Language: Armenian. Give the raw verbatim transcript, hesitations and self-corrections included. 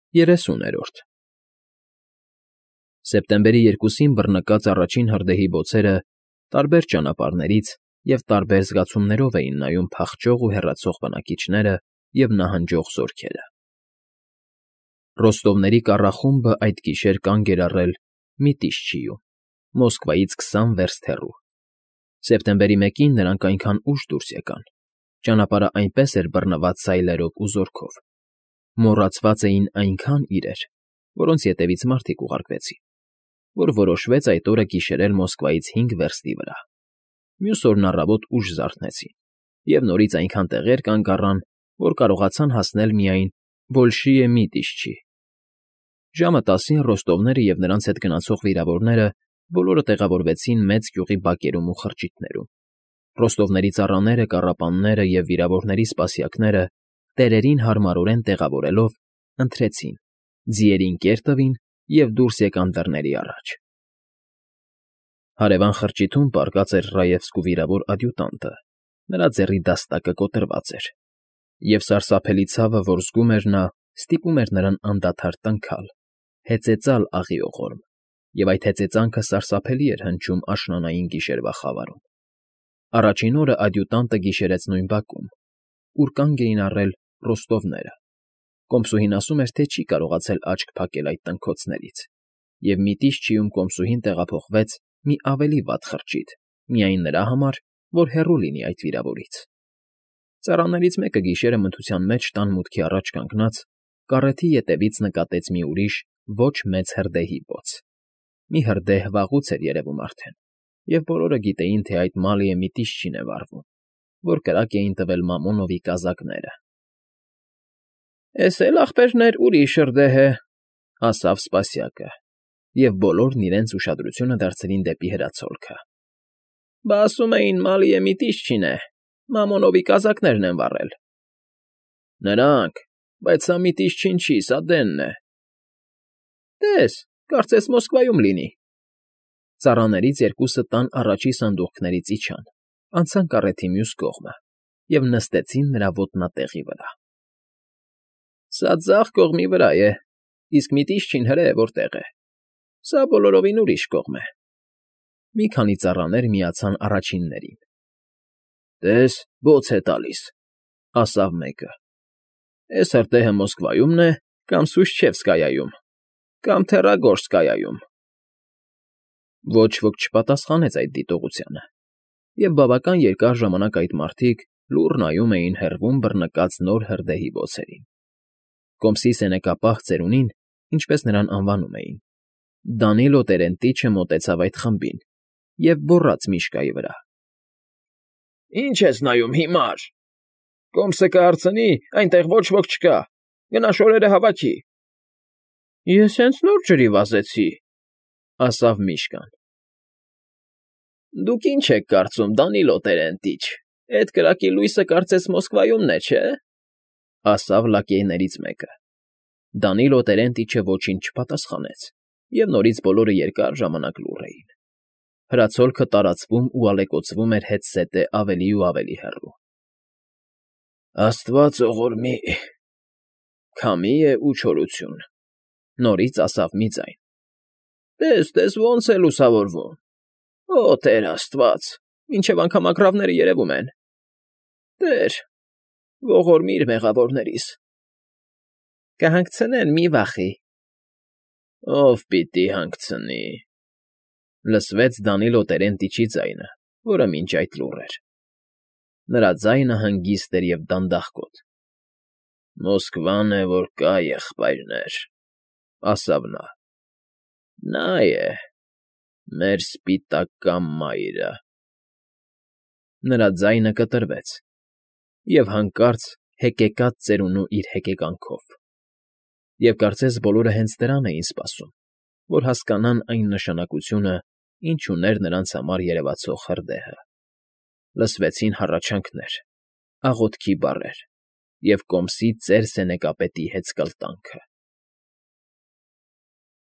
Երեսուներորդ Սեպտեմբերի երկուսին բռնկած առաջին հրդեհի բոցերը տարբեր ճանապարհներից և տարբեր զգացումներով էին նայում փախչող ու հեռացող բնակիչները և նահանջող զորքերը։ Ռոստովների կառախումբը այդ գիշեր կանգ էր առել Միտիշչիում, Մոսկվայից քսան վերստ հեռու։ Սեպտեմբերի մեկին նրանք այնքան ուշ դուրս եկան, ճանապարհն այնպես էր բռնված սայլերով ու զորքով, մոռացված էին այնքան իրեր, որոնց ետևից մարդիկ ուղարկվեցին, որ որոշվեց այդ օրը գիշերել Մոսկվայից հինգ վերստի վրա։ Մյուս օրն առավոտ ուշ զարթնեցին և նորից այնքան տեղեր կանգ առան, որ կարողացան հասնել միայն Բոլշիե Միտիշչի։ Ժամը տասին ռոստովները և նրանց հետ գնացող վիրավորները բոլորը տեղավորվեցին մեծ գյուղի բակերում ու խրճիթներում։ Ռոստովների ծառաները, կառապանները և վիրավորների սպասյակները, տերերին հարմարորեն տեղավորելով, ընթրեցին, ձիերին կեր տվին և դուրս եկան դռների առաջ։ Հարևան խրճիթում պառկած էր Ռաևսկու վիրավոր ադյուտանտը, նրա ձեռի դաստակը կոտրված էր, և սարսափելի ցավը, որ զգում էր նա, ստիպում էր նրան անդադար տնքալ, հեծեծալ աղիողորմ, և այդ հեծեծանքը սարսափելի էր հնչում աշնանային գիշերվա խավարում։ Առաջին օրը ադյուտանտը գիշերեց նույն բակում, ուր կանգ էին առել ռոստովները։ Կոմսուհին ասում էր, թե չի կարողացել աչք փակել այդ տնքոցներից, և Միտիշչիում կոմսուհին տեղափոխվեց մի ավելի վատ խրճիթ, միայն նրա համար, որ հեռու լինի այդ վիրավորից։ Ծառաներից մեկը գիշերը մթության մեջ տան մուտքի առաջ կանգնած, կառեթի ետևից նկատեց մի ուրիշ ոչ մեծ հրդեհի բոց։ Մի հրդեհ վաղուց էր երևում արդեն, և բոլորը գիտեին, թե այդ Մալիե Միտիշչին է վառվում, որ կրակ էին տվել Մամոնովի կազակները։ ֊ Էս էլ, ախպերներ, ուրիշ հրդեհ է,֊ ասավ սպասյակը, և բոլորն իրենց ուշադրությունը դարձրին դեպի հրացոլքը։ ֊ Բա ասում էին Մալիե Միտիշչին է, Մամոնովի կազակներն են վառել։ ֊ Նրանք, բայց սա Միտիշչին չի, սա Դենն է։ ֊ Տես, կարծես Մոսկվայում լինի։ Ծառաներից երկուսը տան առաջի սանդուղքներից իջան, անցան կառեթի մյուս կողմը և նստեցին նրա ոտնատեղի վրա։ ֊ Սա ձախ կողմի վրա է, իսկ Միտիշչին հրե որտեղ է։ Սա բոլորովին ուրիշ կողմ է։ Մի քանի ծառաներ միացան առաջիններին։ ֊ Տես, բոց է տալիս,֊ ասավ մեկը։ ֊ Էս հրդեհը Մոսկվայումն է կամ Սուշչևսկայայում, կամ Թեռագորսկայայում։ Ոչ ոք չպատասխանեց այդ դիտողությանը, և բավական երկար ժամանակ այդ մարդիկ լուռ նայում էին հեռվում բռնկած նոր հրդեհի բոցերին։ Կոմսի սենեկապահ ծերունին, ինչպես նրան անվանում էին, Դանիլո Տերենտիչը մոտեցավ այդ խմբին և գոռաց Միշկայի վրա. ֊ Ի՞նչ ես նայում, հիմար… Կոմսը կհարցնի, այնտեղ ոչ ոք չկա, գնա շորերը հավաքի։ ֊ Ես հենց նոր ջրի վազեցի,֊ ասավ Միշկան։ ֊ Դուք ինչ եք կարծում, Դանիլո Տերենտիչ, էդ կրակի լույսը կարծես Մոսկվայումն է, չէ՞, ասավ լակեյներից մեկը։ Դանիլո Տերենտիչը ոչինչ չպատասխանեց, և նորից բոլորը երկար ժամանակ լուռ էին։ Հրացոլքը տարածվում ու ալեկոծվում էր հետզհետե ավելի ու ավելի հեռու։ ֊ Աստված ողորմի, քամի է ու չորություն,֊ նորից ասավ մի ձայն։ ֊ Տես, տես, ոնց է լուսավորվում… Օ Տեր աստված, մինչև անգամ ագռավները երևում են… Տեր, ողորմիր մեղավորներիս… Կհանգցնեն, մի վախի… ֊ Ով պիտի հանգցնի…֊ լսվեց Դանիլո Տերենտիչի ձայնը, որը մինչ այդ լուռ էր։ Նրա ձայնը հանգիստ էր և դանդաղկոտ։ ֊ Մոսկվան է, որ կա, եղբայրներ,֊ ասավ նա։ Նա է… մեր սպիտակամ մայրը… Նրա ձայնը կտրվեց, և հանկարծ հեկեկաց ծերունու իր հեկեկանքով։ Եվ կարծես բոլորը հենց դրան էին սպասում, որ հասկանան այն նշանակությունը, ինչ ուներ նրանց համար երևացող հրդեհը։ Լսվեցին հառաչանքներ, աղոթքի բառեր և կոմսի ծեր սենեկապետի հեծկլտանքը։